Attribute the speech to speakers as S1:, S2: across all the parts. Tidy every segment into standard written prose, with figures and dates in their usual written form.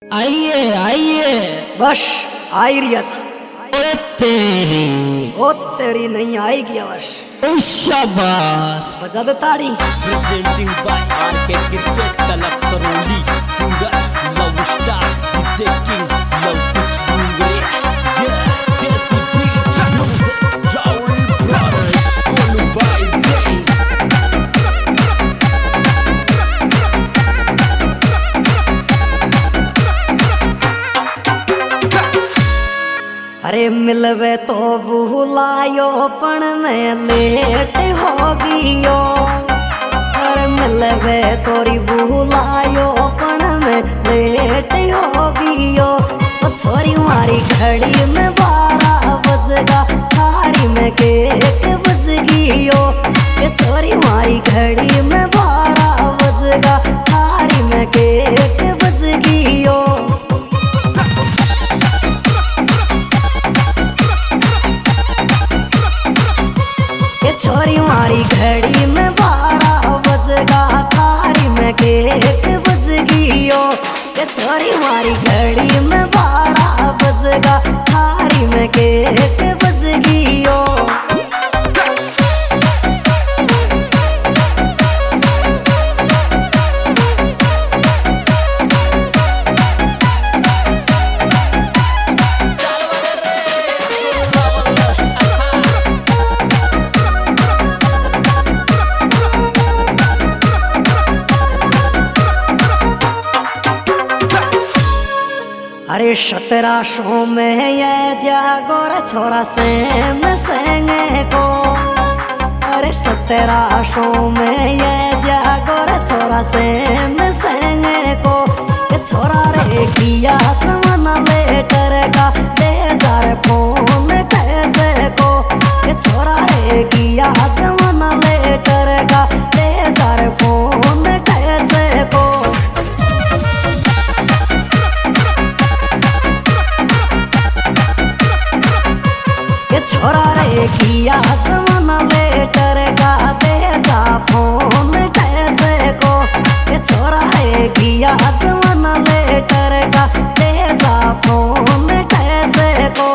S1: आइए आइए।
S2: बस आई रिया था।
S1: ओ तेरी
S2: ओ तेरी नहीं आएगी बस।
S1: ओ शाबाश।
S2: बजा दे ताड़ी।
S3: Presenting by RK Cricket Club Karoli, singer Love Star, DJ King Love Kusungre. Yeah, Desi Beat Music, Raul Brothers, Kolu by Day.
S2: अरे मिलवे तो बुलायो पण मैं लेट होगियो। अरे मिलवे तोरी बुलायो पण मैं लेट होगियो। ओ छोरी मारी घड़ी में 12 बजगा, थारी में 1 बज गियो। ये छोरी मारी घड़ी में 12 बजगा, थारी में 1 बज गियो। छोरी मारी घड़ी में 12 बजगा, थारी में 1 बज गियो। ये छोरी मारी घड़ी में 12 बजगा, थारी में 1 बज गियो। अरे 1700 में ये जागोर छोरा से मैं सेंगे को। अरे 1700 में ये जागोर छोरा से मैं सेंगे को। ये छोरा रे किया जमाना लेटर का 2000 फोन टैचे को। ये छोरा रे किया जमाना लेटर का 2000 फोन टैचे को। छोरा रे किया जमाना लेटर का 2000 फोन टैचे को। ये छोरा रे किया जमाना लेटर का 2000 फोन टैचे को।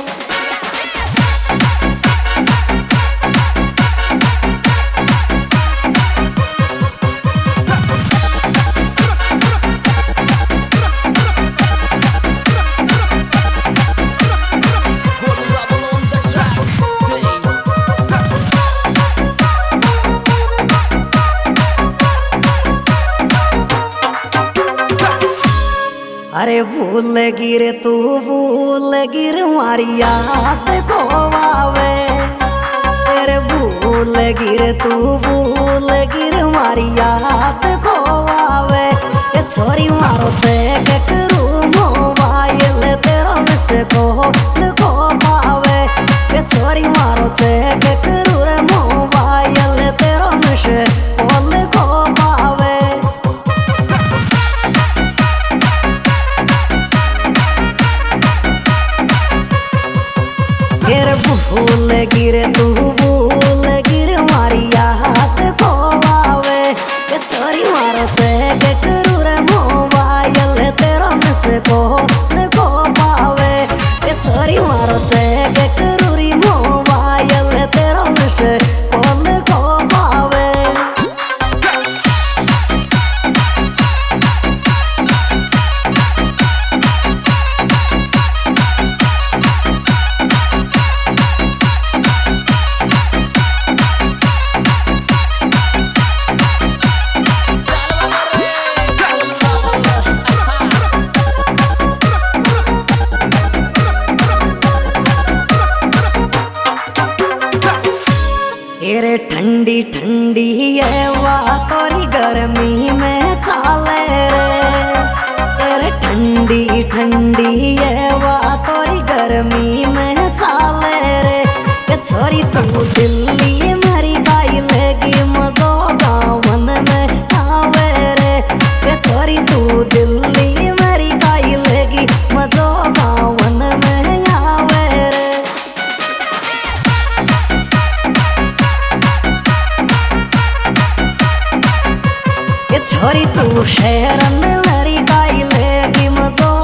S2: अरे भूल गिर तू भूल गिर मारी याद को आवे। अरे भूल गिर तू भूल गिर मारी याद को आवे। ये छोरी मारो से करू मोबाइल तेरा मिस कॉल को पावे। ये छोरी मारो से करू रे मोबाइल तेरा मिस कॉल को पावे। भूल गिर तू भूल गिर मारी याद को आवे। ये छोरी मारो से करू रे मोबाइल तेरा मिस कॉल को पावे। ये छोरी मारो से करू री मोबाइल तेरा मिस कॉल को पावे। रे ठंडी ठंडी ये तोरी गर्मी में चाले रे। रे ठंडी ठंडी ये तोरी गर्मी में चाले रे। ये छोरी तू दिल्ली मेरी गाई लेगी मजो गावन में आवे रे। ये छोरी तू दिल्ली मेरी गाई लेगी मजो गावन में आवे रे। छोरी तू शहरन मेरी गाई लेगी मजो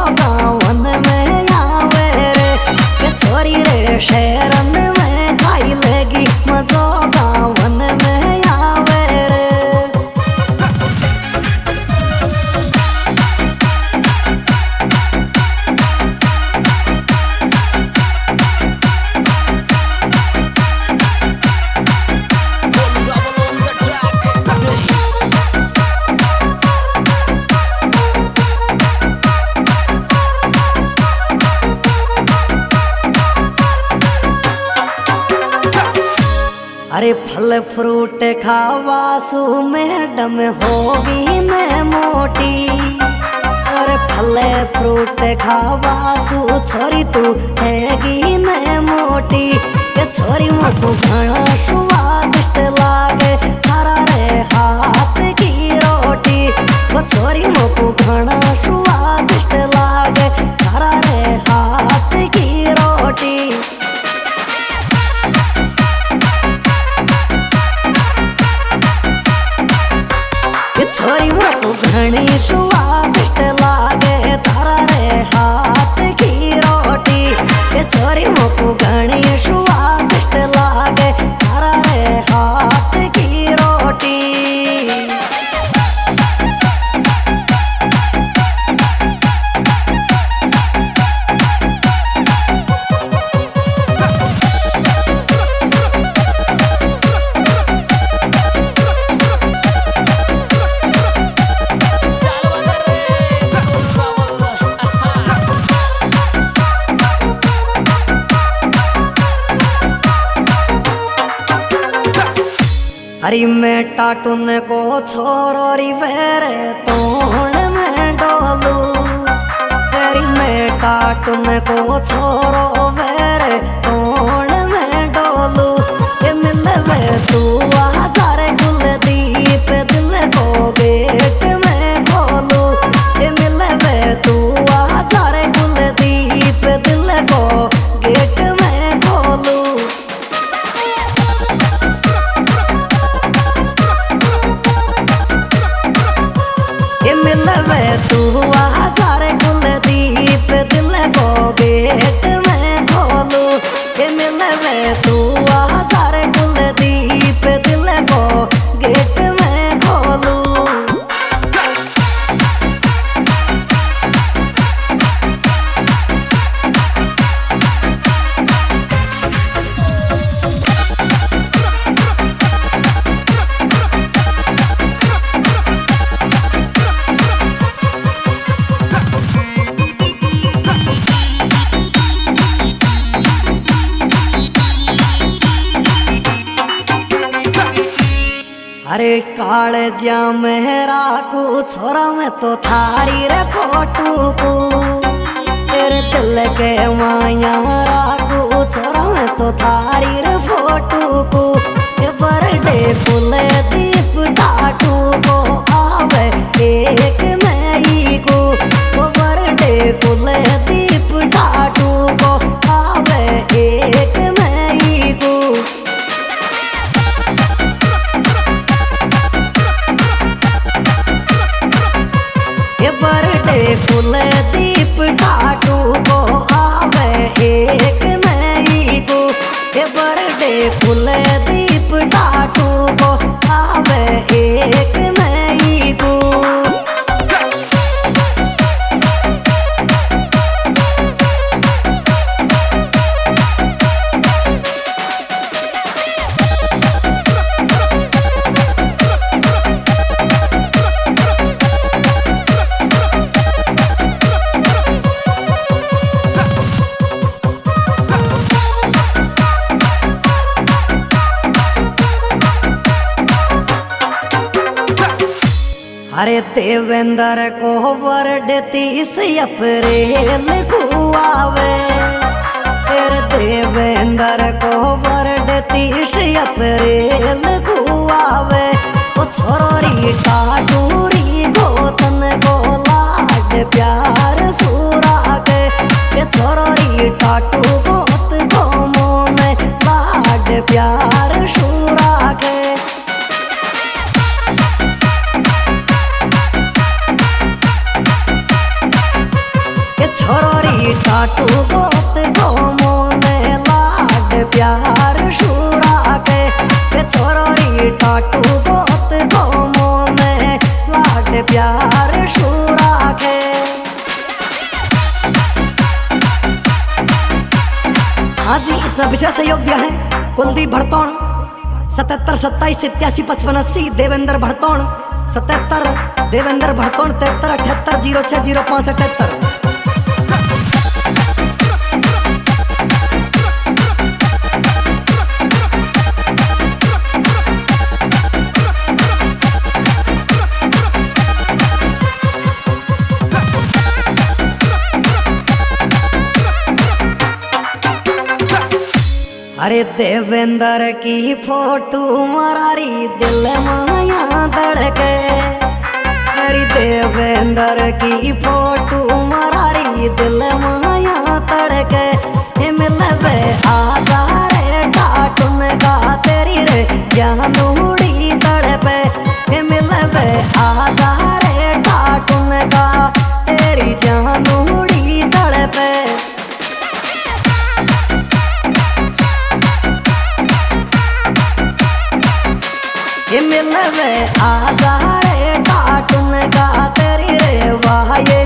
S2: अरे फल फ्रूट खावासु मैडम होगी न मोटी। अरे फल फ्रूट खावासु छोरी तू हैगी न मोटी। के छोरी मुझको घणो स्वादिष्ट लागे थारा रे हाथ की रोटी। वो छोरी मुझको घणो स्वादिष्ट लागे थारा रे हाथ की रोटी। छोरी मुझको घणी स्वादिष्ट लागे थारा रे हाथ की रोटी। ये छोरी मुझको घणी स्वादिष्ट लागे थारा रे हाथ की रोटी। हरी में टाटुन को छोरो री वेरे तोड़ में डोलू। हरी में टाटुन को छोरो वेरे तोड़ में डोलू। ये मिलवे तू आजारे कुलदीप दिल को गेट में खोलू। ये मिलवे तू आजारे कुलदीप दिल को गेट में खोलू। मिलवे तू आजारे कुलदीप दिल को गेट में खोलू। ये मिलवे तू आजारे कुलदीप दिल को गेट में खोलू। अरे काले जा मेहरा को छोरा में तो थारी रे फोटू को। तेरे दिल के माया राकू छोरा में तो थारी रे फोटू को। बर्थडे फुल दीप टाटू को आवे एक मई को। बर्थडे फुल दीप टाटू को आवे एक मई को। बर्थडे फुल दीप टाटू को आवे एक मई को। बर्थडे फुल दीप टाटू को आवे एक मई को। अरे देवेंद्र को बर्थडे 30 अप्रैल को आवे। तेरे देवेंद्र को बर्थडे 30 अप्रैल को आवे। ओ छोरी टाटूरी गोतन को लाड प्यार सूरा के। ये छोरी टाटू गोत को मोन लाड प्यार सूरा के। छोरी टाटू गोत को मोने लाड प्यार शूरा के। छोरी टाटू गोत को मोने लाड प्यार शूरा के। हाँ जी, इसमें विशेष सहयोग दिया है कुलदीप भड़तौड़ 77 27 87 55 80। देवेंद्र भड़तौड़ 77, देवेंद्र भड़तौड़ 73 78 06 05 78। अरे देवेंद्र की फोटो मरारी दिल माया धड़के। अरे देवेंद्र की फोटो मरारी दिल माया धड़के। मिलवे आजारे डाटुन का तेरी रे जानूड़ी तड़पे। मिलवे आजारे डाटुन का तेरी जानूड़ी तड़पे। मिलवे आजारे डाटुन का तेरी रे वाहे